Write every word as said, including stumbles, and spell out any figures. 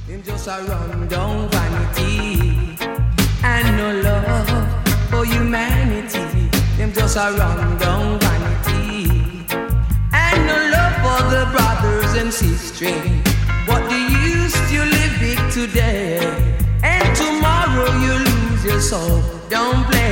Them just a run down vanity and no love for humanity. Them just a run down vanity and no love for the brothers and sisters. What do you use to live big today and tomorrow you lose your soul? Don't play